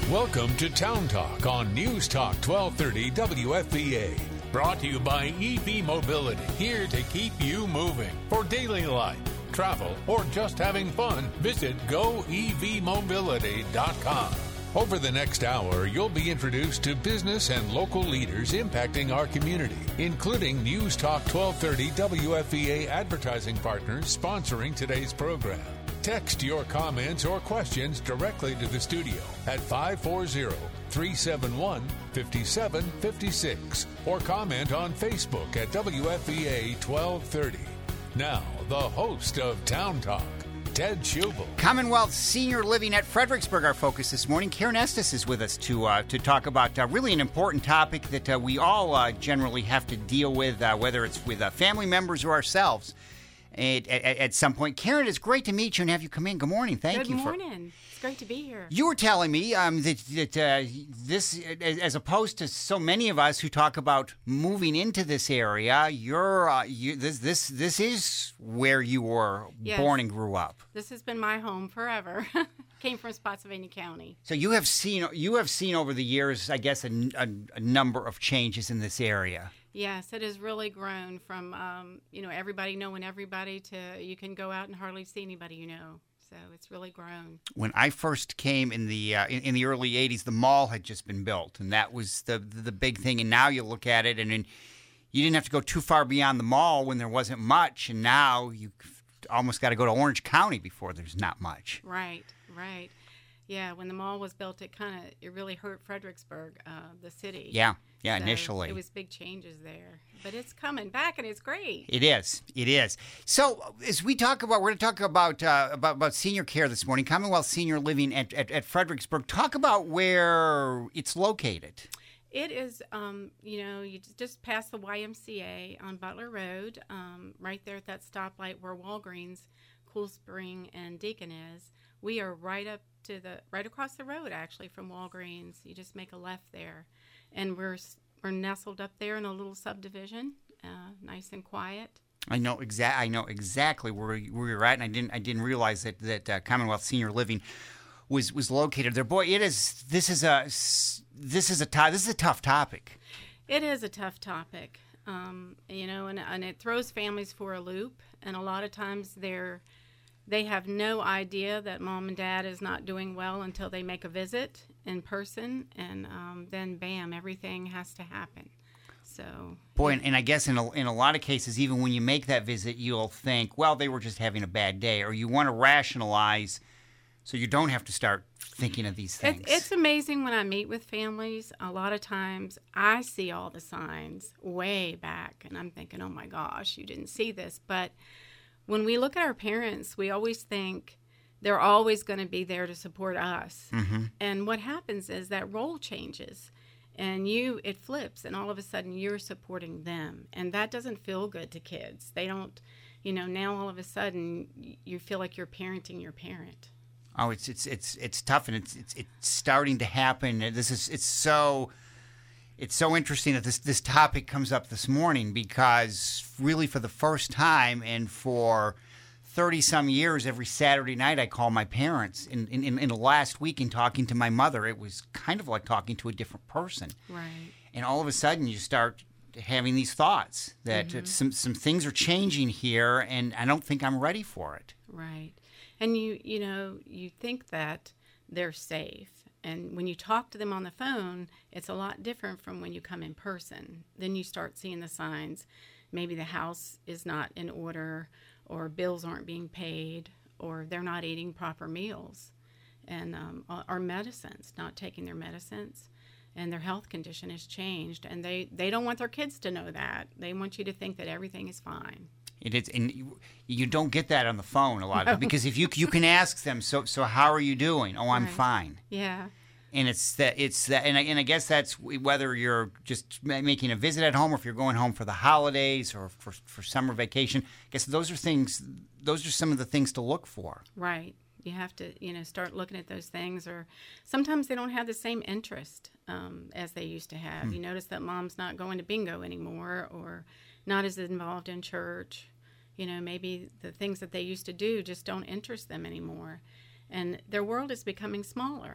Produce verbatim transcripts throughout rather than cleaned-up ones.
Welcome to Town Talk on News Talk twelve thirty W F V A. Brought to you by E V Mobility, here to keep you moving. For daily life, travel, or just having fun, visit go e v mobility dot com. Over the next hour, you'll be introduced to business and local leaders impacting our community, including News Talk twelve thirty W F V A advertising partners sponsoring today's program. Text your comments or questions directly to the studio at five four zero, three seven one, five seven five six or comment on Facebook at W F V A twelve thirty. Now, the host of Town Talk, Ted Schubel. Commonwealth Senior Living at Fredericksburg, our focus this morning. Karen Estes is with us to uh, to talk about uh, really an important topic that uh, we all uh, generally have to deal with, uh, whether it's with uh, family members or ourselves. At, at, at some point. Karen, it's great to meet you and have you come in. Good morning. Thank Good you. Good morning. For, it's great to be here. You were telling me um, that, that uh, this, as opposed to so many of us who talk about moving into this area, you're uh, you, this this this is where you were yes. born and grew up. This has been my home forever. Came from Spotsylvania County. So you have seen you have seen over the years, I guess, a, a, a number of changes in this area. Yes, it has really grown from, um, you know, everybody knowing everybody to you can go out and hardly see anybody you know. So it's really grown. When I first came in the uh, in, in the early eighties, the mall had just been built, and that was the the big thing. And now you look at it, and, and you didn't have to go too far beyond the mall when there wasn't much, and now you almost got to go to Orange County before there's not much. Right, right. Yeah, when the mall was built, it kind of it really hurt Fredericksburg, uh, the city. Yeah. Yeah, so initially. It was big changes there. But it's coming back, and it's great. It is. It is. So as we talk about, we're going to talk about, uh, about about senior care this morning, Commonwealth Senior Living at, at, at Fredericksburg. Talk about where it's located. It is, um, you know, you just pass the Y M C A on Butler Road, um, right there at that stoplight where Walgreens, Cool Spring, and Deacon is. We are right up to the, right across the road, actually, from Walgreens. You just make a left there. And we're we're nestled up there in a little subdivision, uh, nice and quiet. I know exact. I know exactly where where you're at, and I didn't I didn't realize that that uh, Commonwealth Senior Living was was located there. Boy, it is. This is a this is a to, this is a tough topic. It is a tough topic, um, you know, and and it throws families for a loop. And a lot of times they're they have no idea that mom and dad is not doing well until they make a visit in person, and um, then bam, everything has to happen. So boy, and, and I guess in a, in a lot of cases, even when you make that visit, you'll think, well, they were just having a bad day, or you want to rationalize so you don't have to start thinking of these things. It's, it's amazing when I meet with families. A lot of times I see all the signs way back, and I'm thinking, oh my gosh, you didn't see this. But when we look at our parents, we always think they're always going to be there to support us. Mm-hmm. And what happens is that role changes, and you it flips, and all of a sudden you're supporting them. And that doesn't feel good to kids. They don't, you know, now all of a sudden you feel like you're parenting your parent. Oh, it's it's it's it's tough, and it's it's, it's starting to happen. This is it's so it's so interesting that this this topic comes up this morning, because really for the first time and for thirty some years, every Saturday night I call my parents. In, in in the last week, in talking to my mother, it was kind of like talking to a different person. Right. And all of a sudden, you start having these thoughts that Mm-hmm. some some things are changing here, and I don't think I'm ready for it. Right. And you you know, you think that they're safe. And when you talk to them on the phone, it's a lot different from when you come in person. Then you start seeing the signs. Maybe the house is not in order, or bills aren't being paid, or they're not eating proper meals, and um, or medicines, not taking their medicines, and their health condition has changed. And they, they don't want their kids to know that. They want you to think that everything is fine. It is, and you, you don't get that on the phone a lot, no. Because if you you can ask them, so so how are you doing? Oh, I'm right. fine. Yeah. And it's that it's that, and I, and I guess that's whether you're just making a visit at home, or if you're going home for the holidays or for for summer vacation. I guess those are things. Those are some of the things to look for. Right. You have to, you know, start looking at those things. Or sometimes they don't have the same interest um, as they used to have. Hmm. You notice that mom's not going to bingo anymore, or not as involved in church. You know, maybe the things that they used to do just don't interest them anymore. And their world is becoming smaller.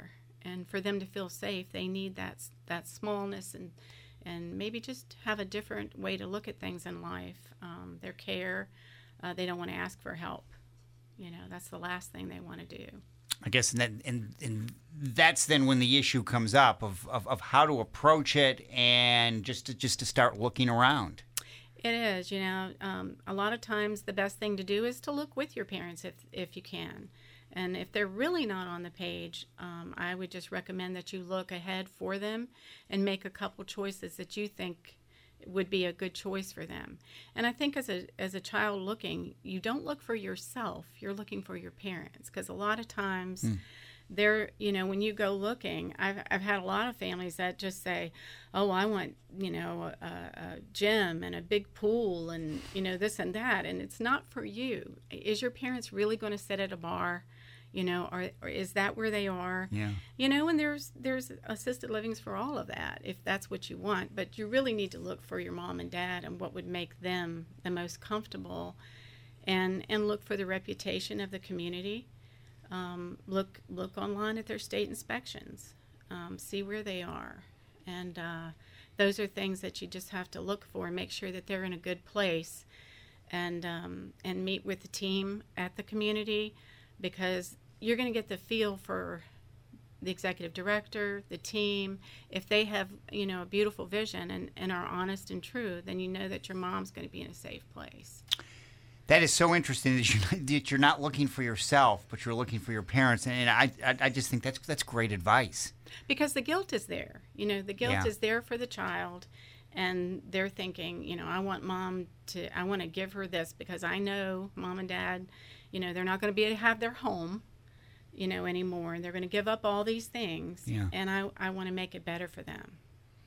and for them to feel safe, they need that that smallness and and maybe just have a different way to look at things in life. Um, their care, uh, they don't want to ask for help. You know, that's the last thing they want to do. I guess, and, that, and and that's then when the issue comes up of, of, of how to approach it, and just to, just to start looking around. It is, you know, um, a lot of times the best thing to do is to look with your parents if if you can. And if they're really not on the page, um, I would just recommend that you look ahead for them and make a couple choices that you think would be a good choice for them. And I think as a as a child looking, you don't look for yourself, you're looking for your parents. Because a lot of times mm. they're, you know, when you go looking, I've, I've had a lot of families that just say, oh, I want, you know, a, a gym and a big pool and, you know, this and that. And it's not for you. Is your parents really going to sit at a bar? You know, or, or is that where they are? Yeah. You know, and there's there's assisted livings for all of that, if that's what you want. But you really need to look for your mom and dad and what would make them the most comfortable, and and look for the reputation of the community. Um, look look online at their state inspections, um, see where they are, and uh, those are things that you just have to look for and make sure that they're in a good place, and um, and meet with the team at the community, because you're going to get the feel for the executive director, the team. If they have, you know, a beautiful vision and, and are honest and true, then you know that your mom's going to be in a safe place. That is so interesting that you're, that you're not looking for yourself, but you're looking for your parents. And I, I, I just think that's that's great advice. Because the guilt is there. You know, the guilt yeah. is there for the child. And they're thinking, you know, I want mom to, I want to give her this because I know mom and dad, you know, they're not going to be able to have their home, you know, anymore. And they're going to give up all these things. Yeah. And I, I want to make it better for them.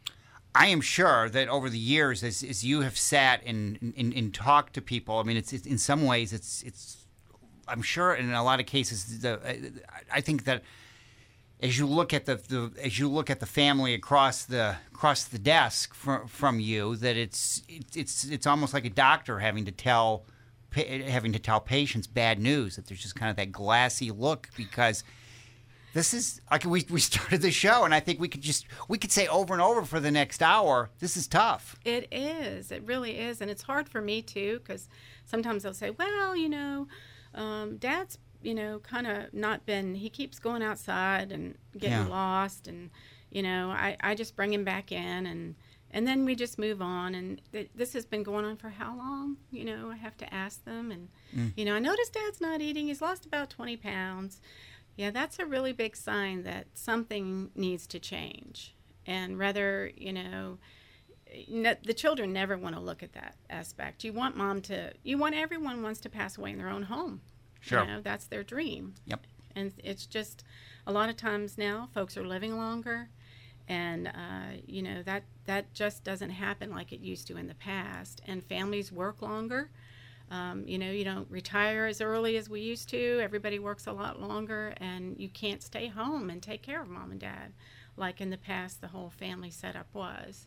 I am sure that over the years, as, as you have sat and, and, and talked to people, I mean, it's, it's in some ways, it's, it's, I'm sure in a lot of cases, the, I think that as you look at the, the as you look at the family across the across the desk from from you, that it's it's it's almost like a doctor having to tell having to tell patients bad news, that there's just kind of that glassy look, because this is like we we started the show, and I think we could just we could say over and over for the next hour, this is tough. It is. It really is, and it's hard for me too, because sometimes they'll say, well, you know, um, Dad's, you know, kind of not been, he keeps going outside and getting yeah. lost, and, you know, I, I just bring him back in, and, and then we just move on, and th- this has been going on for how long? You know, I have to ask them, and, mm. you know, I noticed Dad's not eating, he's lost about twenty pounds. Yeah, that's a really big sign that something needs to change, and rather, you know, ne- the children never want to look at that aspect. You want mom to, you want, everyone wants to pass away in their own home. Sure. You know, that's their dream. Yep. And it's just, a lot of times now, folks are living longer, and, uh, you know, that, that just doesn't happen like it used to in the past. And families work longer. Um, you know, you don't retire as early as we used to. Everybody works a lot longer, and you can't stay home and take care of mom and dad like in the past the whole family setup was.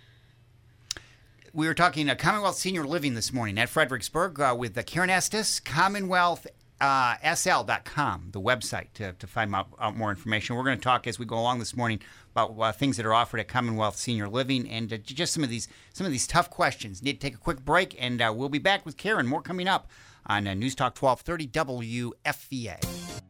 We were talking uh, Commonwealth Senior Living this morning at Fredericksburg uh, with uh, Karen Estes, Commonwealth Uh, S L dot com, the website to, to find out, out more information. We're going to talk as we go along this morning about uh, things that are offered at Commonwealth Senior Living, and uh, just some of these some of these tough questions. Need to take a quick break, and uh, we'll be back with Karen. More coming up on uh, News Talk twelve thirty W F V A.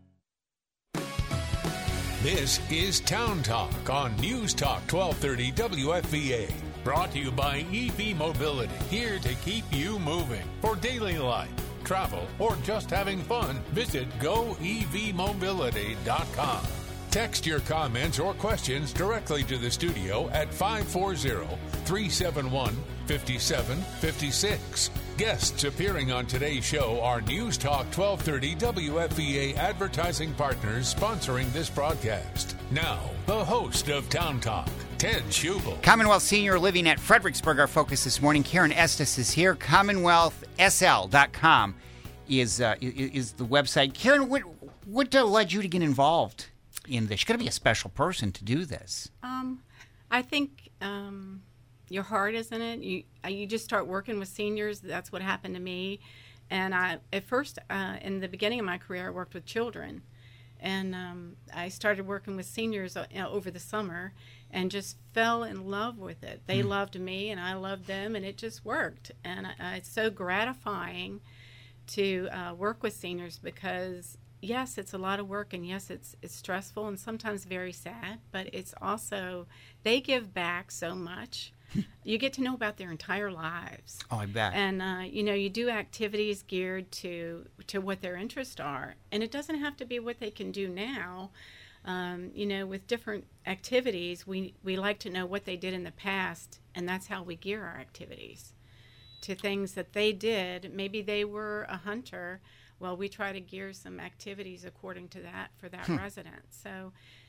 This is Town Talk on News Talk twelve thirty W F V A. Brought to you by E V Mobility, here to keep you moving. For daily life, travel, or just having fun, visit go e v mobility dot com. Text your comments or questions directly to the studio at five four zero, three seven one, five seven five six. Guests appearing on today's show are News Talk twelve thirty W F V A advertising partners sponsoring this broadcast. Now, the host of Town Talk, Ted Schubel. Commonwealth Senior Living at Fredericksburg, our focus this morning. Karen Estes is here. Commonwealth S L dot com is uh, is the website. Karen, what what uh, led you to get involved in this? You've got to be a special person to do this. Um, I think um, your heart is in it. You you just start working with seniors. That's what happened to me. And I at first, uh, in the beginning of my career, I worked with children. And um, I started working with seniors uh, over the summer and just fell in love with it. They mm. loved me and I loved them, and it just worked. And I, it's so gratifying to uh, work with seniors because, yes, it's a lot of work, and yes, it's it's stressful and sometimes very sad, but it's also, they give back so much. You get to know about their entire lives. Oh, I bet. And, uh, you know, you do activities geared to to what their interests are. And it doesn't have to be what they can do now. Um, you know, with different activities, we, we like to know what they did in the past, and that's how we gear our activities to things that they did. Maybe they were a hunter. Well, we try to gear some activities according to that for that hmm. resident. So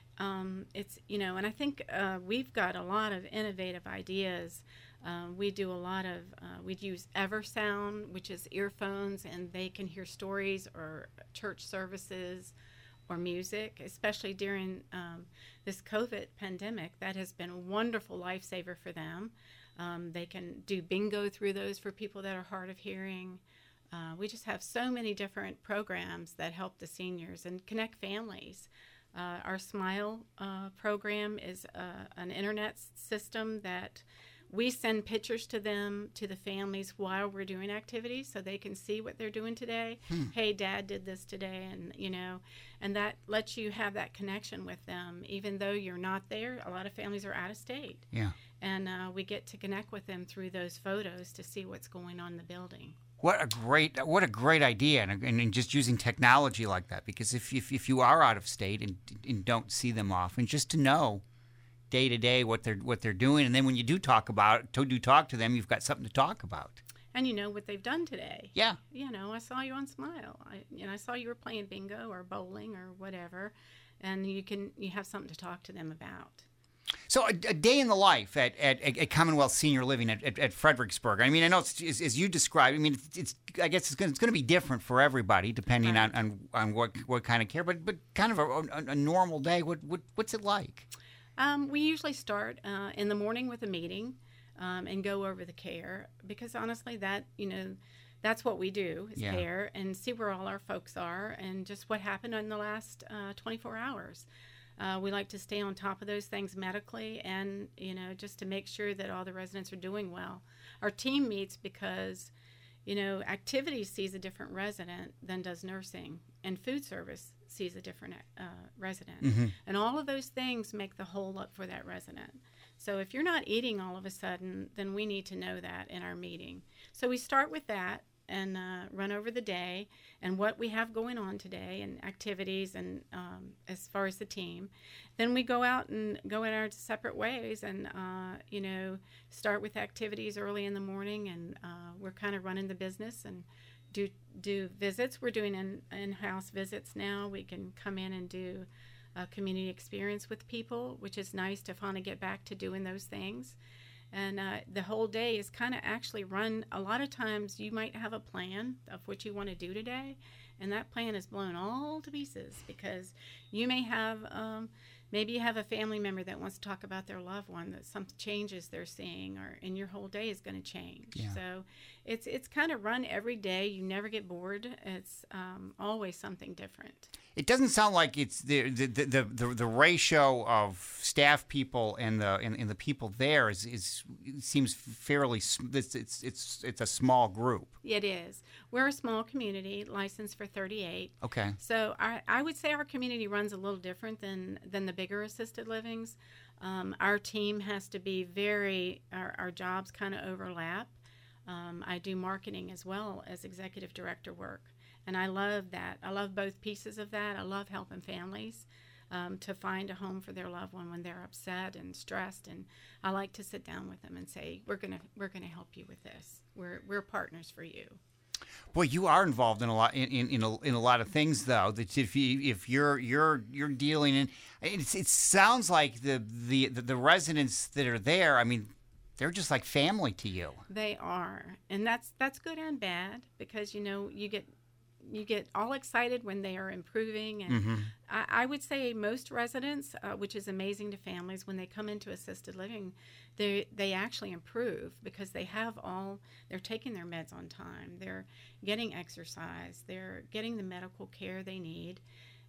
Um, it's, you know, and I think uh, we've got a lot of innovative ideas. Um, we do a lot of, uh, we use Eversound, which is earphones, and they can hear stories or church services or music, especially during um, this COVID pandemic. That has been a wonderful lifesaver for them. Um, they can do bingo through those for people that are hard of hearing. Uh, we just have so many different programs that help the seniors and connect families. Uh, our Smile uh, program is uh, an internet system that we send pictures to them, to the families, while we're doing activities, so they can see what they're doing today. Hmm. Hey, Dad did this today, and you know, and that lets you have that connection with them, even though you're not there. A lot of families are out of state, yeah, and uh, we get to connect with them through those photos to see what's going on in the building. What a great, what a great idea, and, and, and just using technology like that. Because if, if if you are out of state and and don't see them often, just to know day to day what they're what they're doing, and then when you do talk about to do talk to them, you've got something to talk about. And you know what they've done today. Yeah. You know, I saw you on Smile. I, you know, I saw you were playing bingo or bowling or whatever, and you can you have something to talk to them about. So a, a day in the life at, at, at Commonwealth Senior Living at, at, at Fredericksburg. I mean, I know it's, as, as you described. I mean, it's, it's I guess it's going it's to be different for everybody depending right. on, on, on what what kind of care. But but kind of a, a, a normal day. What, what what's it like? Um, we usually start uh, in the morning with a meeting um, and go over the care, because honestly, that you know. That's what we do, is yeah. care and see where all our folks are and just what happened in the last uh, twenty-four hours. Uh, we like to stay on top of those things medically, and you know, just to make sure that all the residents are doing well. Our team meets because, you know, activities sees a different resident than does nursing, and food service sees a different uh, resident. Mm-hmm. And all of those things make the whole up for that resident. So if you're not eating all of a sudden, then we need to know that in our meeting. So we start with that and uh, run over the day and what we have going on today and activities and um, as far as the team. Then we go out and go in our separate ways and, uh, you know, start with activities early in the morning, and uh, we're kind of running the business and do do visits. We're doing in, in-house visits now. We can come in and do a community experience with people, which is nice to finally get back to doing those things. And uh, the whole day is kind of actually run. A lot of times you might have a plan of what you want to do today, and that plan is blown all to pieces because you may have, um, maybe you have a family member that wants to talk about their loved one, that some changes they're seeing, or and your whole day is going to change. Yeah. So it's it's kind of run every day. You never get bored. It's um, always something different. It doesn't sound like it's the the, the, the, the ratio of staff people and the and, and the people there is, is seems fairly it's it's it's it's a small group. It is. We're a small community, licensed for thirty-eight. Okay. So I I would say our community runs a little different than than the bigger assisted livings. Um, our team has to be very our our jobs kind of overlap. Um, I do marketing as well as executive director work. And I love that. I love both pieces of that. I love helping families um, to find a home for their loved one when they're upset and stressed. And I like to sit down with them and say, "We're gonna we're gonna help you with this. We're we're partners for you." Boy, you are involved in a lot in, in, in, a, in a lot of things, though. That if you if you're you're you're dealing in, it's, it sounds like the, the the the residents that are there. I mean, they're just like family to you. They are, and that's that's good and bad, because you know you get. You get all excited when they are improving. And mm-hmm. I, I would say most residents, uh, which is amazing to families, when they come into assisted living, they they actually improve because they have all, they're taking their meds on time. They're getting exercise. They're getting the medical care they need.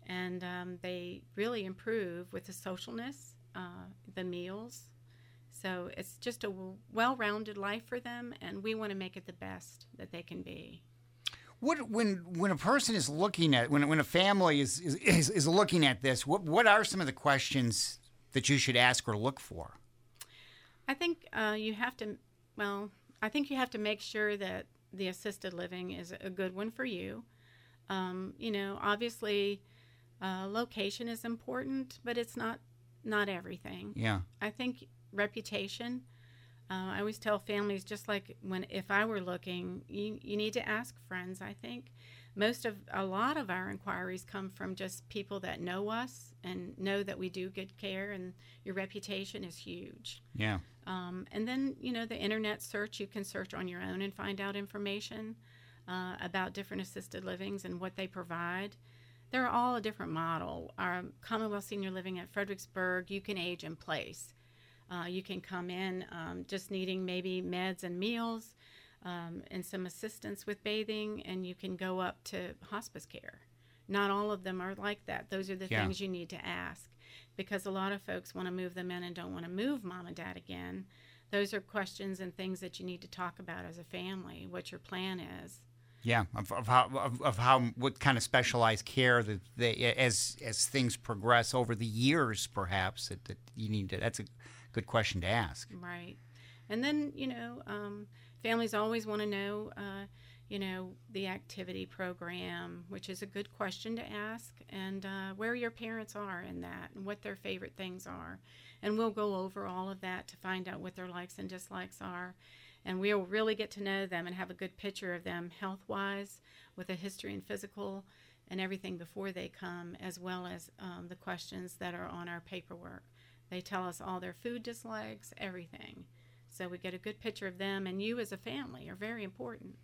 and um, they really improve with the socialness, uh, the meals. So it's just a well-rounded life for them, and we want to make it the best that they can be. What when when a person is looking at when when a family is is, is looking at this, what what are some of the questions that you should ask or look for? I think uh, you have to. Well, I think you have to make sure that the assisted living is a good one for you. Um, you know, obviously, uh, location is important, but it's not not everything. Yeah. I think reputation. Uh, I always tell families, just like when if I were looking, you you need to ask friends. I think most of a lot of our inquiries come from just people that know us and know that we do good care, and your reputation is huge. Yeah. Um, and then you know the internet search. You can search on your own and find out information uh, about different assisted livings and what they provide. They're all a different model. Our Commonwealth Senior Living at Fredericksburg, you can age in place. Uh, you can come in um, just needing maybe meds and meals um, and some assistance with bathing, and you can go up to hospice care. Not all of them are like that. Those are the Yeah. things you need to ask, because a lot of folks want to move them in and don't want to move mom and dad again. Those are questions and things that you need to talk about as a family, what your plan is. Yeah, of, of how of, of how what kind of specialized care that they as as things progress over the years, perhaps that, that you need to. That's a good question to ask. Right. And then, you know, um, families always want to know, uh, you know, the activity program, which is a good question to ask, and uh, where your parents are in that and what their favorite things are. And we'll go over all of that to find out what their likes and dislikes are. And we'll really get to know them and have a good picture of them health-wise with a history and physical and everything before they come, as well as um, the questions that are on our paperwork. They tell us all their food dislikes, everything. So we get a good picture of them, and you as a family are very important.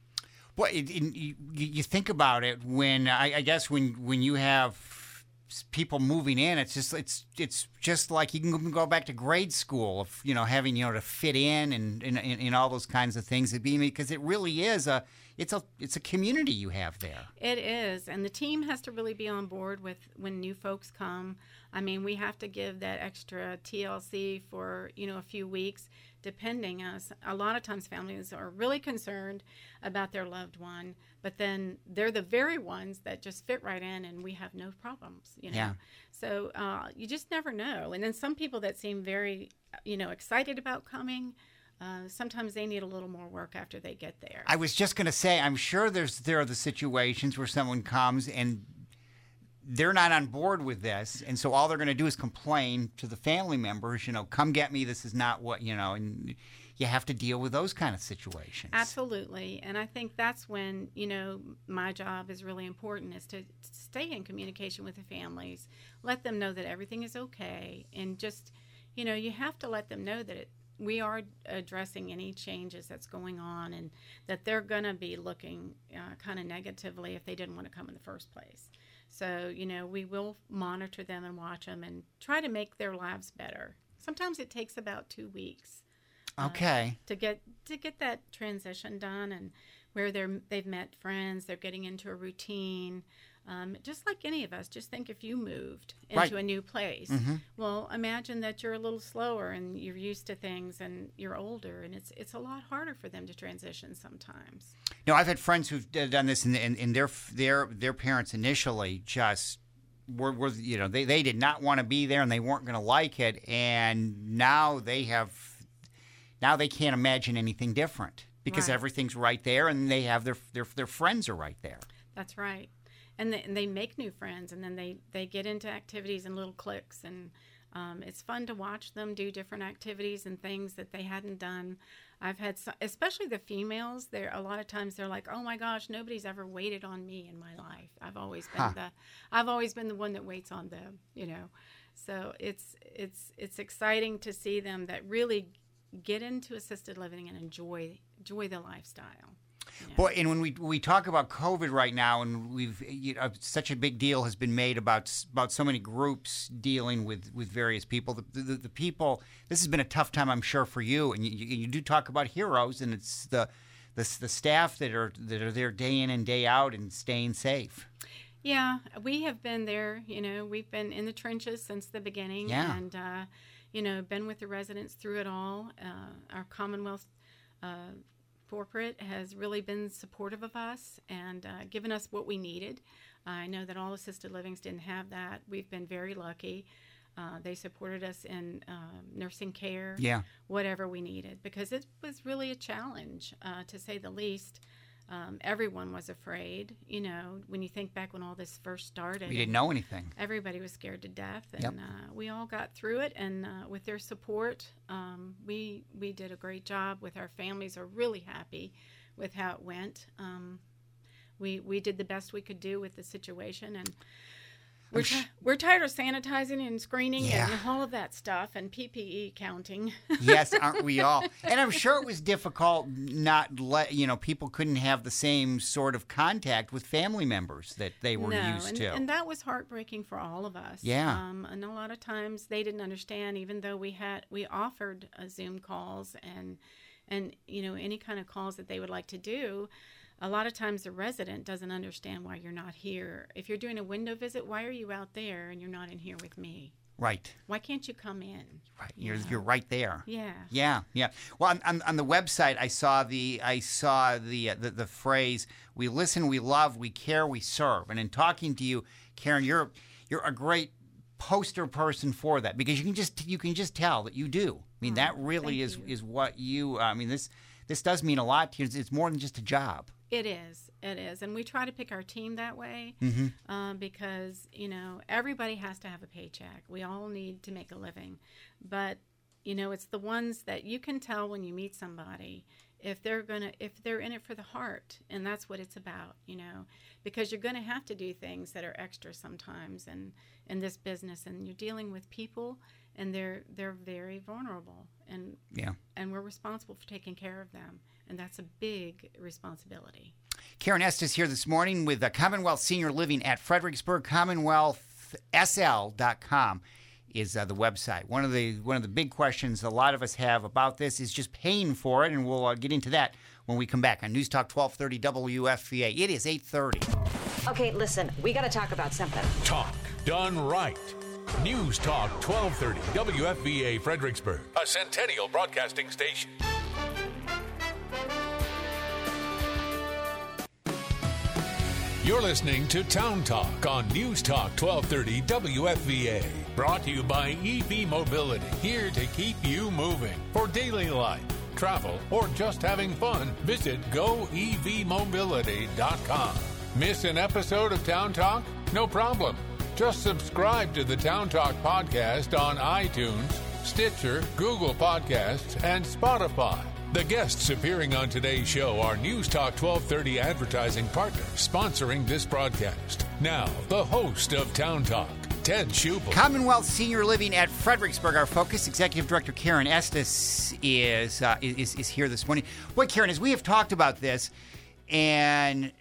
Well, it, it, you, you think about it when I, I guess when when you have people moving in, it's just it's it's just like you can go back to grade school of you know having you know to fit in and and, and all those kinds of things. It be because it really is a it's a it's a community you have there. It is, and the team has to really be on board with when new folks come. I mean, we have to give that extra T L C for, you know, a few weeks, depending us. A lot of times families are really concerned about their loved one, but then they're the very ones that just fit right in and we have no problems, you know. Yeah. So uh, you just never know. And then some people that seem very, you know, excited about coming, uh, sometimes they need a little more work after they get there. I was just going to say, I'm sure there's there are the situations where someone comes and they're not on board with this, and so all they're going to do is complain to the family members, you know, come get me, this is not what, you know, and you have to deal with those kind of situations. Absolutely, and I think that's when, you know, my job is really important, is to stay in communication with the families, let them know that everything is okay, and just, you know, you have to let them know that it, we are addressing any changes that's going on, and that they're going to be looking uh, kind of negatively if they didn't want to come in the first place. So, you know, we will monitor them and watch them and try to make their lives better. Sometimes it takes about two weeks. Okay. Uh, to get to get that transition done, and where they're they've met friends, they're getting into a routine. Um, just like any of us, just think if you moved into Right. a new place. Mm-hmm. Well, imagine that you're a little slower and you're used to things and you're older, and it's it's a lot harder for them to transition sometimes. No, I've had friends who've d- done this, and, and, and their their their parents initially just were, were you know they, they did not want to be there and they weren't going to like it, and now they have now they can't imagine anything different because Right. everything's right there, and they have their their their friends are right there. That's right. And they, and they make new friends, and then they, they get into activities in little cliques, and um, it's fun to watch them do different activities and things that they hadn't done. I've had, some, especially the females, they're a lot of times they're like, oh my gosh, nobody's ever waited on me in my life. I've always been Huh. the, I've always been the one that waits on them, you know. So it's it's it's exciting to see them that really get into assisted living and enjoy enjoy the lifestyle. Yeah. Boy, and when we we talk about COVID right now, and we've you know, such a big deal has been made about about so many groups dealing with, with various people. The, the the people, this has been a tough time, I'm sure, for you. And you, you do talk about heroes, and it's the the the staff that are that are there day in and day out and staying safe. Yeah, we have been there. You know, we've been in the trenches since the beginning. Yeah. And, uh, you know, been with the residents through it all. Uh, our Commonwealth uh, corporate has really been supportive of us and uh, given us what we needed. I know that all assisted livings didn't have that. We've been very lucky. Uh, they supported us in uh, nursing care, Yeah. whatever we needed, because it was really a challenge, uh, to say the least. Um, everyone was afraid. You know, when you think back when all this first started, We didn't know anything. everybody was scared to death, and Yep. uh, we all got through it. And uh, with their support, um, we we did a great job. With our families, are really happy with how it went. Um, we we did the best we could do with the situation, and we're sh- ti- we're tired of sanitizing and screening Yeah. and all of that stuff and P P E counting. Yes, aren't we all? And I'm sure it was difficult not let, you know, people couldn't have the same sort of contact with family members that they were no, used and, to. and that was heartbreaking for all of us. Yeah. Um, and a lot of times they didn't understand, even though we had we offered uh, Zoom calls and and you know any kind of calls that they would like to do. A lot of times the resident doesn't understand why you're not here. If you're doing a window visit, why are you out there and you're not in here with me? Right. Why can't you come in? Right. You You're know? you're right there. Yeah. Yeah, yeah. Well, on, on, on the website, I saw the I saw the, uh, the the phrase "We listen, we love, we care, we serve." And in talking to you, Karen, you're you're a great poster person for that, because you can just you can just tell that you do. I mean, Oh, that really thank is you. is what you. Uh, I mean, this this does mean a lot to you. It's, it's more than just a job. It is. It is. And we try to pick our team that way, Mm-hmm. um, because, you know, everybody has to have a paycheck. We all need to make a living. But, you know, it's the ones that you can tell when you meet somebody if they're going to, if they're in it for the heart. And that's what it's about, you know, because you're going to have to do things that are extra sometimes in, in this business. And you're dealing with people, and they're they're very vulnerable. And Yeah. and we're responsible for taking care of them. And that's a big responsibility. Karen Estes here this morning with uh, Commonwealth Senior Living at Fredericksburg. Commonwealth S L dot com is uh, the website. One of the one of the big questions a lot of us have about this is just paying for it, and we'll uh, get into that when we come back on News Talk twelve thirty W F V A. It is eight thirty. Okay, listen, we got to talk about something. Talk done right. News Talk twelve thirty W F V A Fredericksburg, a Centennial Broadcasting station. You're listening to Town Talk on News Talk twelve thirty W F V A. Brought to you by E V Mobility, here to keep you moving. For daily life, travel, or just having fun, visit go E V mobility dot com. Miss an episode of Town Talk? No problem. Just subscribe to the Town Talk podcast on iTunes, Stitcher, Google Podcasts, and Spotify. The guests appearing on today's show are News Talk twelve thirty advertising partners sponsoring this broadcast. Now, the host of Town Talk, Ted Schubel. Commonwealth Senior Living at Fredericksburg. Our focus, Executive Director Karen Estes, is, uh, is is here this morning. Boy, Karen, as we have talked about this, and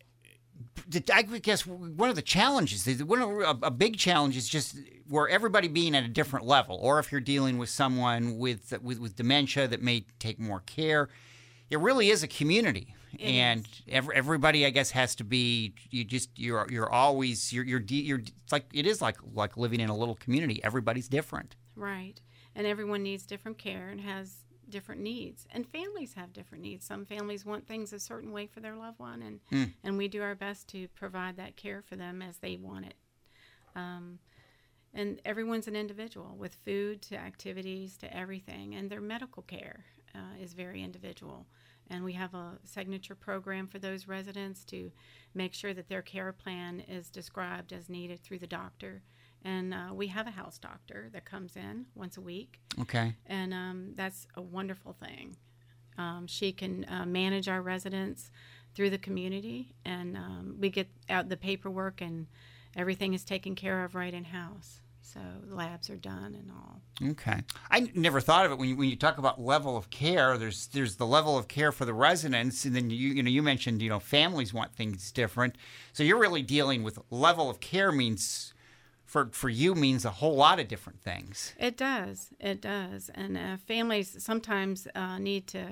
I guess one of the challenges, one of a, a big challenge is just where everybody being at a different level, or if you're dealing with someone with with, with dementia that may take more care, it really is a community, It and every, everybody, I guess, has to be. You just you're you're always you're you're you're it's like it is like like living in a little community. Everybody's different. Right. And everyone needs different care and has different needs. And families have different needs. Some families want things a certain way for their loved one, and, Mm. and we do our best to provide that care for them as they want it. Um, and everyone's an individual, with food to activities to everything. And their medical care uh, is very individual. And we have a signature program for those residents to make sure that their care plan is described as needed through the doctor. And uh, we have a house doctor that comes in once a week, Okay. and um, that's a wonderful thing. Um, she can uh, manage our residents through the community, and um, we get out the paperwork, and everything is taken care of right in house. So labs are done and all. Okay. I n- never thought of it when you, when you talk about level of care. There's there's the level of care for the residents, and then you you know you mentioned you know families want things different. So you're really dealing with level of care means for for you means a whole lot of different things. It does. It does. And uh, families sometimes uh, need to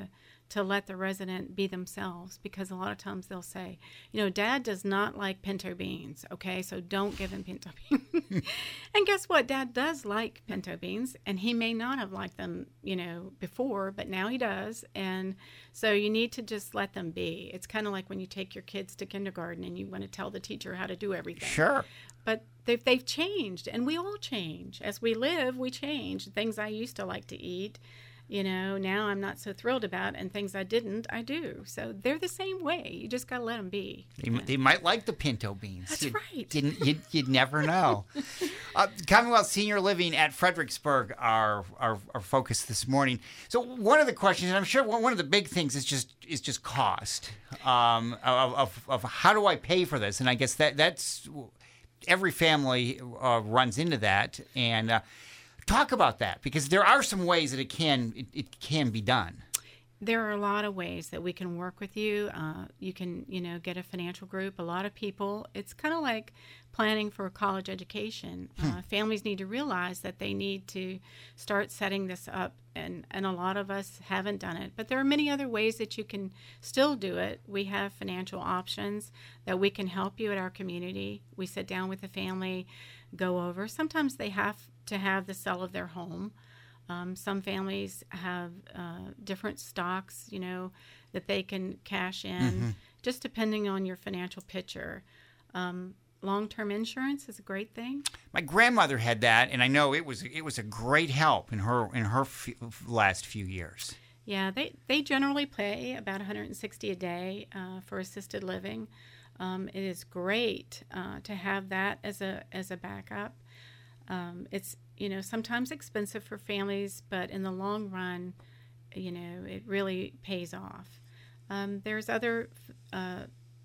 to let the resident be themselves, because a lot of times they'll say, you know, Dad does not like pinto beans, okay, so don't give him pinto beans. And guess what? Dad does like pinto beans, and he may not have liked them, you know, before, but now he does. And so you need to just let them be. It's kind of like when you take your kids to kindergarten and you want to tell the teacher how to do everything. Sure. But they've, they've changed, and we all change. As we live, we change. Things I used to like to eat, you know, now I'm not so thrilled about, and things I didn't, I do. So they're the same way. You just got to let them be. They, they might like the pinto beans. That's you'd, right. You'd, you'd, you'd never know. uh, Commonwealth Senior Living at Fredericksburg, our, our our focus this morning. So one of the questions, and I'm sure one of the big things is just is just cost um, of, of of how do I pay for this, and I guess that that's every family uh, runs into that. And uh, talk about that, because there are some ways that it can it, it can be done. There are a lot of ways that we can work with you. Uh, you can, you know, get a financial group. A lot of people, it's kind of like planning for a college education. Hmm. Uh, families need to realize that they need to start setting this up, and, and a lot of us haven't done it. But there are many other ways that you can still do it. We have financial options that we can help you at our community. We sit down with the family, go over. Sometimes they have to have the sale of their home. Um, some families have uh, different stocks, you know, that they can cash in, mm-hmm. just depending on your financial picture. Um, long-term insurance is a great thing. My grandmother had that, and I know it was it was a great help in her in her f- last few years. Yeah, they they generally pay about one hundred sixty dollars a day uh, for assisted living. Um, it is great uh, to have that as a as a backup. Um, it's, you know, sometimes expensive for families, but in the long run, you know, it really pays off. Um, there's other uh,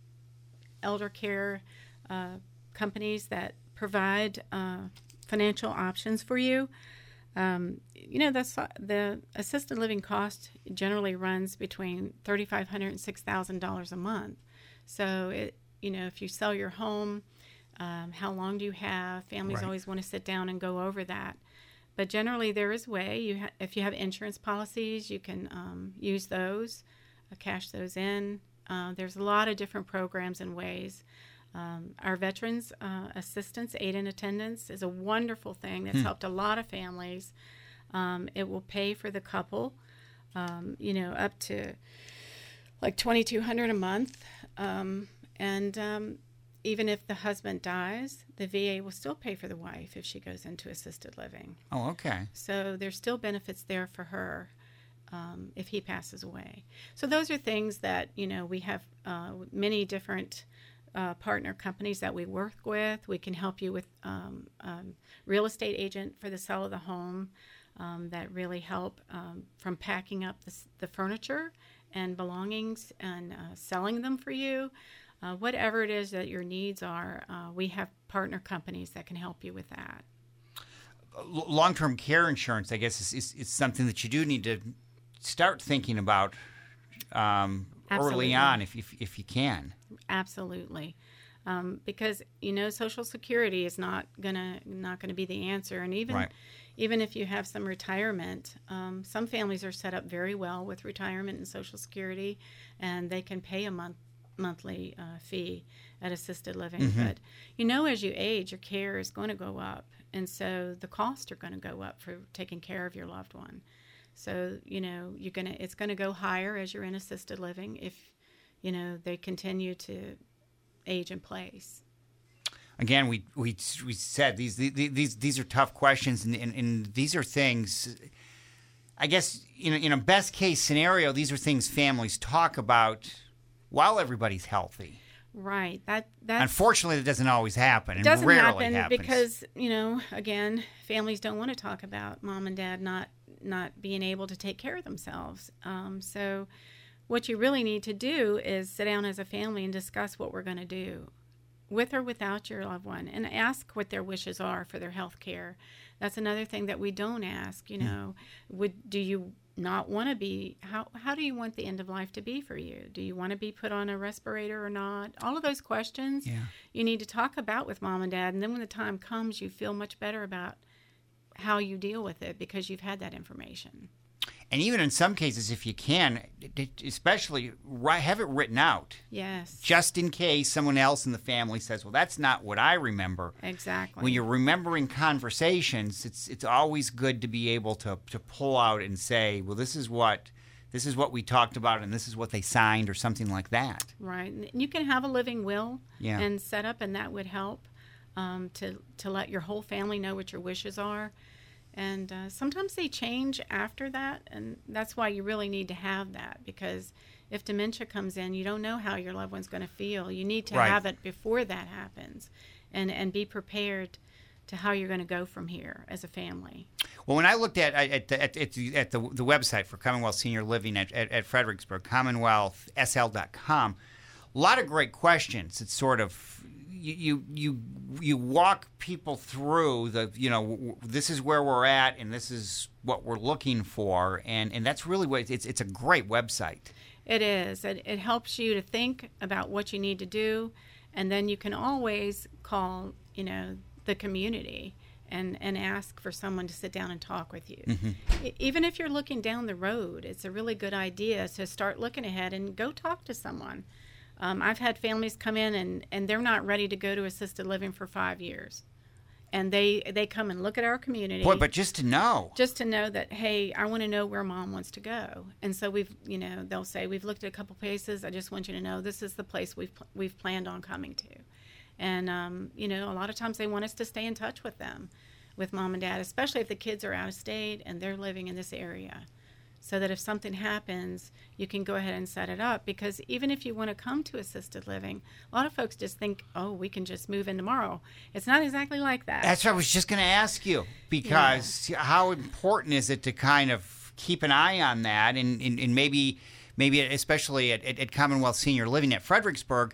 elder care uh, companies that provide uh, financial options for you. Um, you know, the, the assisted living cost generally runs between three thousand five hundred dollars and six thousand dollars a month. So, it, you know, if you sell your home, Um, how long do you have? Families right. always want to sit down and go over that. But generally, there is a way. You ha- if you have insurance policies, you can um, use those, uh, cash those in. Uh, there's a lot of different programs and ways. Um, our Veterans uh, Assistance, Aid in Attendance, is a wonderful thing that's hmm. helped a lot of families. Um, it will pay for the couple, um, you know, up to like twenty-two hundred dollars a month. Um, and... Um, Even if the husband dies, the V A will still pay for the wife if she goes into assisted living. Oh, okay. So there's still benefits there for her um, if he passes away. So those are things that, you know, we have uh, many different uh, partner companies that we work with. We can help you with um, um, real estate agent for the sale of the home um, that really help um, from packing up the, the furniture and belongings and uh, selling them for you. Uh, whatever it is that your needs are, uh, we have partner companies that can help you with that. Long-term care insurance, I guess, is, is, is something that you do need to start thinking about um, early on, if, if if you can. Absolutely, um, because you know Social Security is not gonna not gonna be the answer, and even right. even if you have some retirement, um, some families are set up very well with retirement and Social Security, and they can pay a month. monthly uh, fee at assisted living. Mm-hmm. But you know, as you age, your care is going to go up, and so the costs are going to go up for taking care of your loved one. So you know, you're gonna it's going to go higher as you're in assisted living if you know they continue to age in place. Again, we we we said these these these are tough questions, and, and, and these are things. I guess in a, in a best case scenario, these are things families talk about while everybody's healthy. Right. That that's, Unfortunately, it doesn't always happen. It doesn't rarely happen happens. because, you know, again, families don't want to talk about mom and dad not not being able to take care of themselves. Um, so what you really need to do is sit down as a family and discuss what we're going to do with or without your loved one, and ask what their wishes are for their health care. That's another thing that we don't ask, you know. Mm. Would do you not want to be, how how do you want the end of life to be for you? Do you want to be put on a respirator or not? All of those questions yeah. you need to talk about with mom and dad, and then when the time comes, you feel much better about how you deal with it because you've had that information. And even in some cases, if you can, it- it- especially ri- have it written out, Yes. just in case someone else in the family says, "Well, that's not what I remember." Exactly. When you're remembering conversations, it's it's always good to be able to to pull out and say, "Well, this is what this is what we talked about, and this is what they signed," or something like that. Right. And you can have a living will Yeah. and set up, and that would help um, to to let your whole family know what your wishes are. And uh, sometimes they change after that, and that's why you really need to have that, because if dementia comes in, you don't know how your loved one's going to feel. You need to Right. have it before that happens, and, and be prepared to how you're going to go from here as a family. Well, when I looked at at the, at, at, the, at the, the website for Commonwealth Senior Living at, at, at Fredericksburg, commonwealth s l dot com, a lot of great questions. It's sort of you you you, you walk people through the you know w- this is where we're at and this is what we're looking for, and, and that's really what it's it's a great website. It is. It, it helps you to think about what you need to do, and then you can always call, you know, the community and, and ask for someone to sit down and talk with you. E- Even if you're looking down the road, it's a really good idea to start looking ahead and go talk to someone. Um, I've had families come in and, and they're not ready to go to assisted living for five years. And they, they come and look at our community. Boy, but just to know. Just to know that, hey, I want to know where mom wants to go. And so we've, you know, they'll say, we've looked at a couple places. I just want you to know this is the place we've we've planned on coming to. And, um, you know, a lot of times they want us to stay in touch with them, with mom and dad, especially if the kids are out of state and they're living in this area. So that if something happens, you can go ahead and set it up. Because even if you want to come to assisted living, a lot of folks just think, oh, we can just move in tomorrow. It's not exactly like that. That's what I was just going to ask you, because how important is it to kind of keep an eye on that, and, and, and maybe, maybe especially at, at, at Commonwealth Senior Living at Fredericksburg,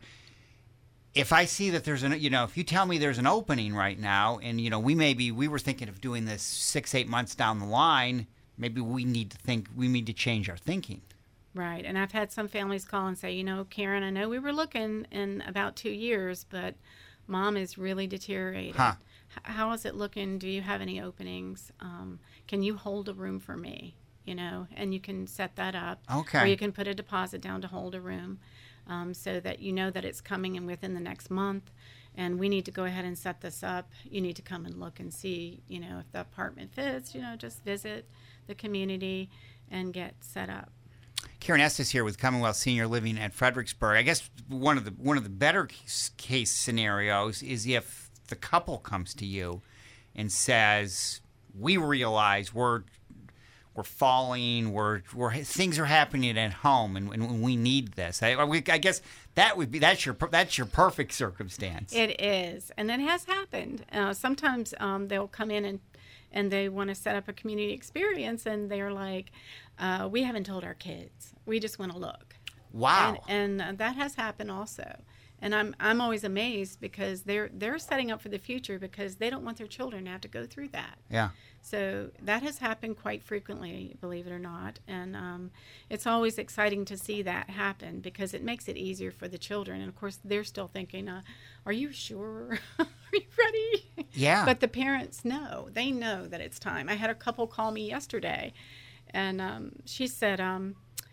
if I see that there's an, you know, if you tell me there's an opening right now, and you know, we maybe we were thinking of doing this six, eight months down the line, maybe we need to think, we need to change our thinking. Right. And I've had some families call and say, you know, Karen, I know we were looking in about two years, but mom is really deteriorated. Huh. H- How is it looking? Do you have any openings? Um, can you hold a room for me? You know, and you can set that up. Okay. Or you can put a deposit down to hold a room, um, so that you know that it's coming in within the next month. And we need to go ahead and set this up. You need to come and look and see, you know, if the apartment fits, you know, just visit the community and get set up. Karen Estes here with Commonwealth Senior Living at Fredericksburg. I guess one of the one of the better case, case scenarios is if the couple comes to you and says, "We realize we're we're falling, we're, we're things are happening at home, and, and we need this." I, I guess that would be that's your that's your perfect circumstance. It is, and it has happened. Uh, sometimes um, they'll come in and and they want to set up a community experience, and they're like, uh, "We haven't told our kids. We just want to look." Wow. And, and uh, that has happened also. And I'm I'm always amazed because they're they're setting up for the future because they don't want their children to have to go through that. Yeah. So that has happened quite frequently, believe it or not. And um, it's always exciting to see that happen because it makes it easier for the children. And, of course, they're still thinking, uh, are you sure? Are you ready? Yeah. But the parents know. They know that it's time. I had a couple call me yesterday, and um, she said, um,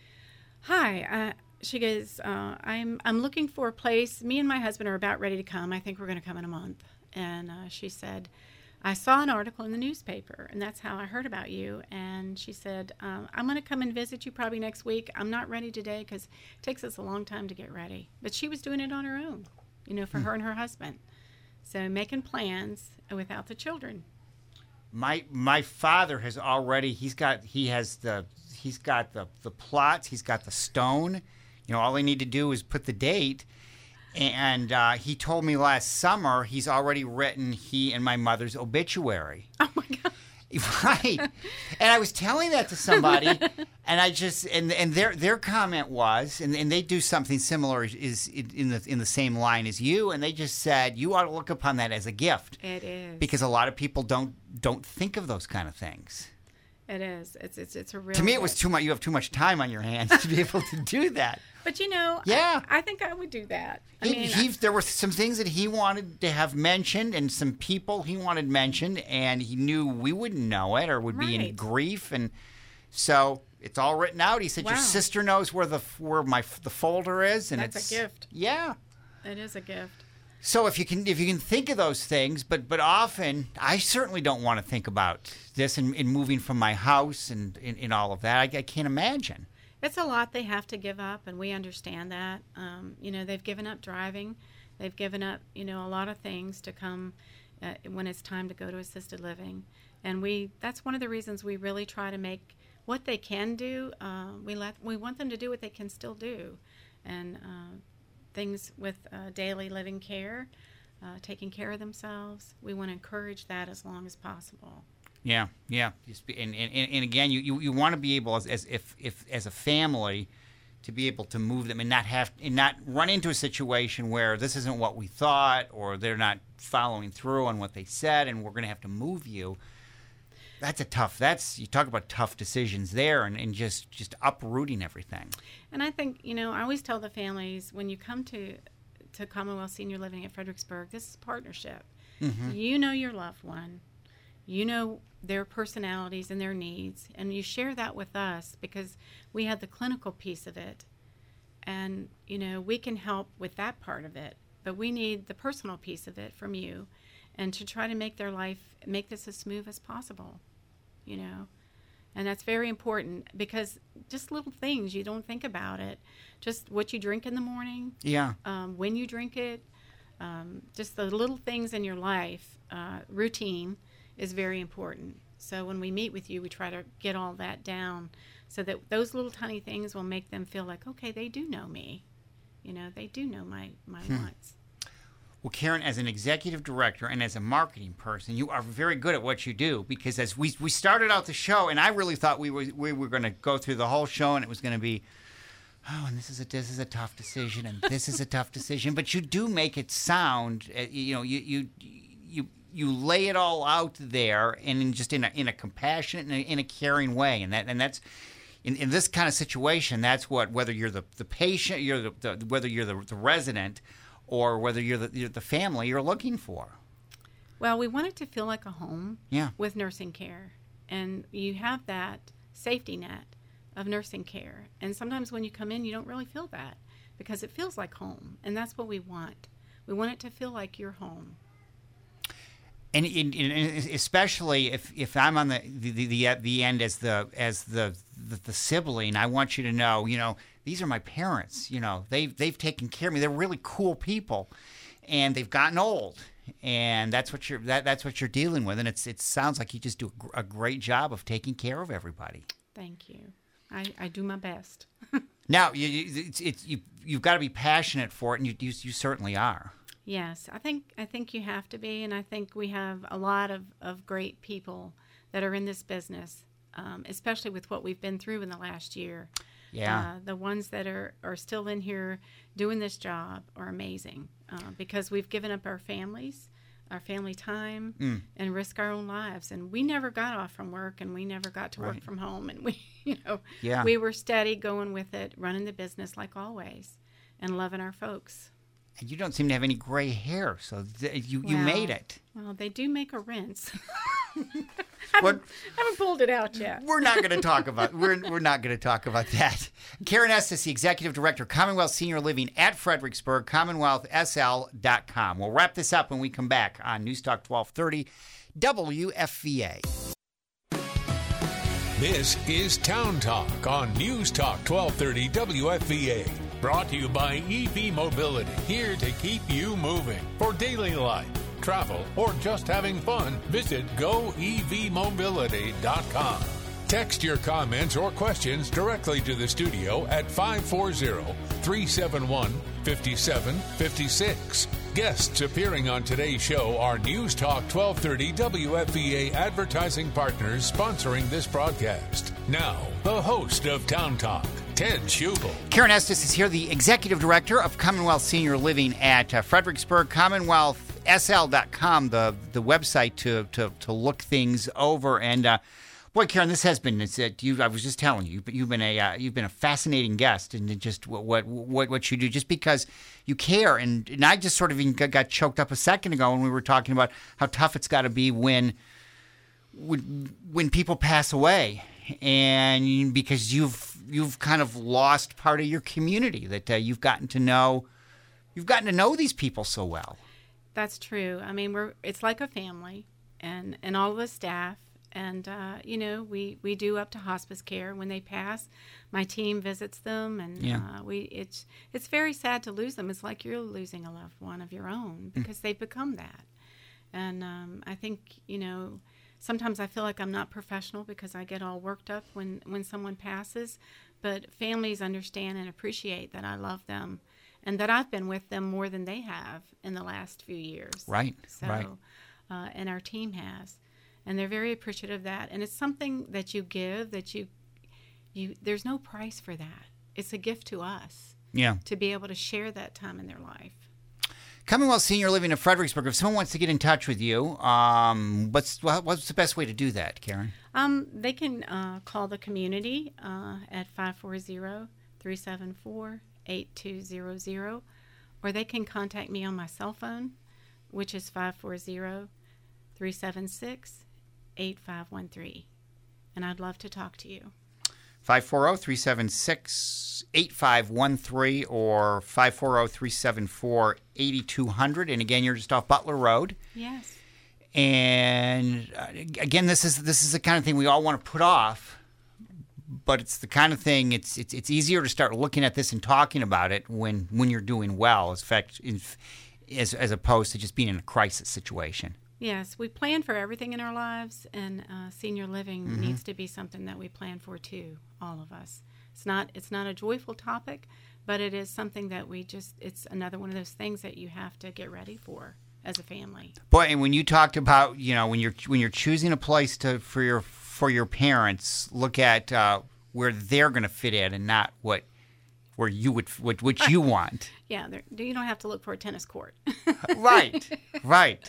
hi, uh, she goes, uh, I'm, I'm looking for a place. Me and my husband are about ready to come. I think we're going to come in a month. And uh, she said, I saw an article in the newspaper, and that's how I heard about you. And she said, um, I'm going to come and visit you probably next week. I'm not ready today because it takes us a long time to get ready. But she was doing it on her own, you know, for her and her husband. So making plans without the children. My my father has already he's got he has the he's got the, the plots, he's got the stone. You know, all they need to do is put the date. And uh, he told me last summer he's already written he and my mother's obituary. Oh, my God. Right. And I was telling that to somebody, and I just and and their their comment was, and, and they do something similar is in the in the same line as you, and they just said you ought to look upon that as a gift. It is. Because a lot of people don't don't think of those kind of things. It is. It's it's it's a real. To me, it was gift. too much. You have too much time on your hands to be able to do that. But you know, Yeah. I, I think I would do that. I He, mean, he, there were some things that he wanted to have mentioned, and some people he wanted mentioned, and he knew we wouldn't know it or would be in Right. grief, and So it's all written out. He said, Wow. your sister knows where the where my the folder is, and That's it's a gift. Yeah. It is a gift. So if you can if you can think of those things, but but often I certainly don't want to think about this in, in moving from my house and in, in all of that. I, I can't imagine. It's a lot they have to give up, and we understand that. Um, you know, they've given up driving. They've given up, you know, a lot of things to come uh, when it's time to go to assisted living. And we that's one of the reasons we really try to make what they can do. Uh, we let we want them to do what they can still do. And uh, things with uh, daily living care, uh, taking care of themselves. We want to encourage that as long as possible. Yeah, yeah. Just be, and, and and again, you, you, you want to be able, as, as if if as a family, to be able to move them and not have and not run into a situation where this isn't what we thought, or they're not following through on what they said, and we're going to have to move you. That's a tough. That's you talk about tough decisions there, and, and just just uprooting everything. And I think, you know, I always tell the families, when you come to to Commonwealth Senior Living at Fredericksburg, this is partnership. Mm-hmm. You know your loved one. You know their personalities and their needs, and you share that with us because we have the clinical piece of it. And, you know, we can help with that part of it, but we need the personal piece of it from you, and to try to make their life, make this as smooth as possible, you know. And that's very important, because just little things, you don't think about it. Just what you drink in the morning, Yeah. um, when you drink it, um, just the little things in your life, uh, routine is very important. So when we meet with you, we try to get all that down so that those little tiny things will make them feel like, okay, they do know me. You know, they do know my, my Hmm. wants. Well, Karen, as an executive director and as a marketing person, you are very good at what you do, because as we we started out the show, and I really thought we were we were going to go through the whole show, and it was going to be, oh, and this is a this is a tough decision, and this is a tough decision, but you do make it sound, uh, you know, you you you you lay it all out there, and in just in a in a compassionate and a, in a caring way, and that and that's. In, in this kind of situation, that's what, whether you're the, the patient, you're the, the whether you're the, the resident, or whether you're the, you're the family you're looking for. Well, we want it to feel like a home Yeah. with nursing care. And you have that safety net of nursing care. And sometimes when you come in, you don't really feel that, because it feels like home. And that's what we want. We want it to feel like your home. And, in, in, especially if, if I'm on the the, the the end as the as the, the the sibling, I want you to know, you know, these are my parents. You know, they've they've taken care of me. They're really cool people, and they've gotten old, and that's what you're that, that's what you're dealing with. And it's it sounds like you just do a great job of taking care of everybody. Thank you. I, I do my best. Now, you you it's, it's, you you've got to be passionate for it, and you you, you certainly are. Yes, I think I think you have to be, and I think we have a lot of, of great people that are in this business, um, especially with what we've been through in the last year. Yeah. Uh, the ones that are, are still in here doing this job are amazing, uh, because we've given up our families, our family time, Mm. and risk our own lives. And we never got off from work, and we never got to Right. work from home. And we, you know, Yeah. we were steady going with it, running the business like always, and loving our folks. And you don't seem to have any gray hair, so th- you you Well, made it. Well, they do make a rinse. What? haven't, haven't pulled it out yet. We're not going to talk about we're we're not going to talk about that. Karen Estes, the executive director, Commonwealth Senior Living at Fredericksburg, commonwealth s l dot com. We'll wrap this up when we come back on News Talk twelve thirty W F V A. This is Town Talk on News Talk twelve thirty W F V A. Brought to you by E V Mobility, here to keep you moving. For daily life, travel, or just having fun, visit go e v mobility dot com. Text your comments or questions directly to the studio at five four zero, three seven one, five seven five six. Guests appearing on today's show are News Talk twelve thirty W F V A advertising partners sponsoring this broadcast. Now, the host of Town Talk, Ted Schubel. Karen Estes is here, the executive director of Commonwealth Senior Living at uh, Fredericksburg, commonwealth s l dot com, the the website to to, to look things over. And uh, boy, Karen, this has been. It's, uh, you, I was just telling you, but you've been a uh, you've been a fascinating guest, and just what, what what what you do, just because you care. And, and I just sort of even got, got choked up a second ago when we were talking about how tough it's got to be when. When, when people pass away, and because you've you've kind of lost part of your community that uh, you've gotten to know, you've gotten to know these people so well. That's true. I mean, we're it's like a family, and, and all of the staff, and uh, you know, we, we do up to hospice care when they pass. My team visits them, and Yeah. uh, we it's it's very sad to lose them. It's like you're losing a loved one of your own because they've become that. And um, I think, you know, sometimes I feel like I'm not professional because I get all worked up when, when someone passes, but families understand and appreciate that I love them and that I've been with them more than they have in the last few years. Right, So, right. Uh, and our team has. And they're very appreciative of that. And it's something that you give that you, you, there's no price for that. It's a gift to us Yeah. to be able to share that time in their life. Commonwealth Senior Living in Fredericksburg. If someone wants to get in touch with you, um, what's what's the best way to do that, Karen? Um, they can uh, call the community uh, at five four zero, three seven four, eight two zero zero, or they can contact me on my cell phone, which is five four zero, three seven six, eight five one three. And I'd love to talk to you. five four zero, three seven six, eight five one three or five four zero, three seven four, eight two zero zero. And again, you're just off Butler Road. Yes. And uh, again, this is this is the kind of thing we all want to put off, but it's the kind of thing it's it's it's easier to start looking at this and talking about it when when you're doing well, as fact, in, as as opposed to just being in a crisis situation. Yes, we plan for everything in our lives, and uh, senior living Mm-hmm. needs to be something that we plan for too, all of us. It's not it's not a joyful topic, but it is something that we just, it's another one of those things that you have to get ready for as a family. Boy, and when you talked about, you know, when you're when you're choosing a place to for your for your parents, look at uh, where they're going to fit in and not what where you would what, what you want. Yeah, there, you don't have to look for a tennis court. Right, right.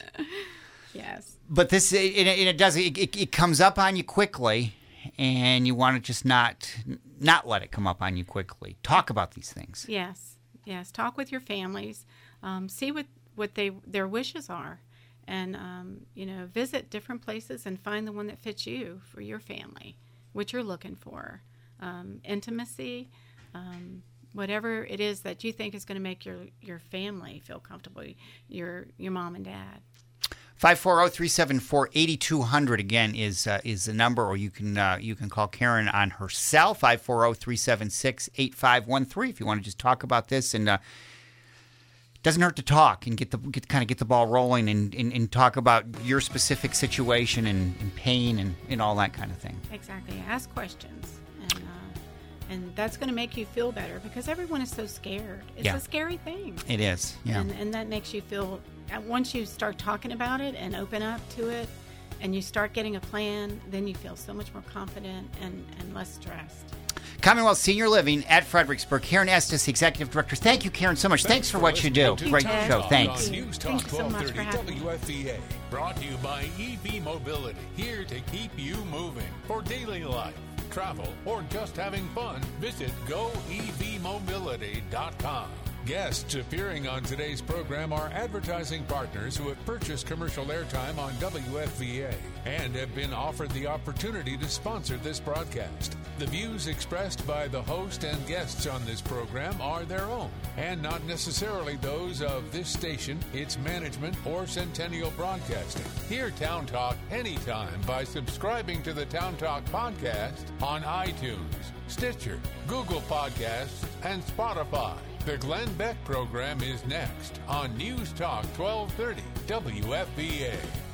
Yes. But this, it, it, it does, it, it, it comes up on you quickly, and you want to just not not let it come up on you quickly. Talk about these things. Yes, yes. Talk with your families. Um, see what, what they their wishes are, and um, you know, visit different places and find the one that fits you for your family, what you're looking for, um, intimacy, um, whatever it is that you think is going to make your your family feel comfortable, your your mom and dad. five four zero, three seven four, eight two zero zero again is uh, is the number, or you can uh, you can call Karen on her cell, five four zero, three seven six, eight five one three, if you want to just talk about this. And uh, it doesn't hurt to talk and get the get kind of get the ball rolling and, and, and talk about your specific situation and, and pain and, and all that kind of thing. Exactly. Ask questions, and uh, and that's going to make you feel better because everyone is so scared. It's Yeah. a scary thing. It is, yeah. And, and that makes you feel, once you start talking about it and open up to it and you start getting a plan, then you feel so much more confident and, and less stressed. Commonwealth Senior Living at Fredericksburg. Karen Estes, the Executive Director. Thank you, Karen, so much. Thanks, for what you do. listening to Great Town show. Talk Thanks. On News Thank Talk you so much for twelve thirty having me. W F V A. Brought to you by E V Mobility. Here to keep you moving. For daily life, travel, or just having fun, visit go e v mobility dot com. Guests appearing on today's program are advertising partners who have purchased commercial airtime on W F V A and have been offered the opportunity to sponsor this broadcast. The views expressed by the host and guests on this program are their own and not necessarily those of this station, its management, or Centennial Broadcasting. Hear Town Talk anytime by subscribing to the Town Talk podcast on iTunes, Stitcher, Google Podcasts, and Spotify. The Glenn Beck program is next on News Talk twelve thirty W F V A.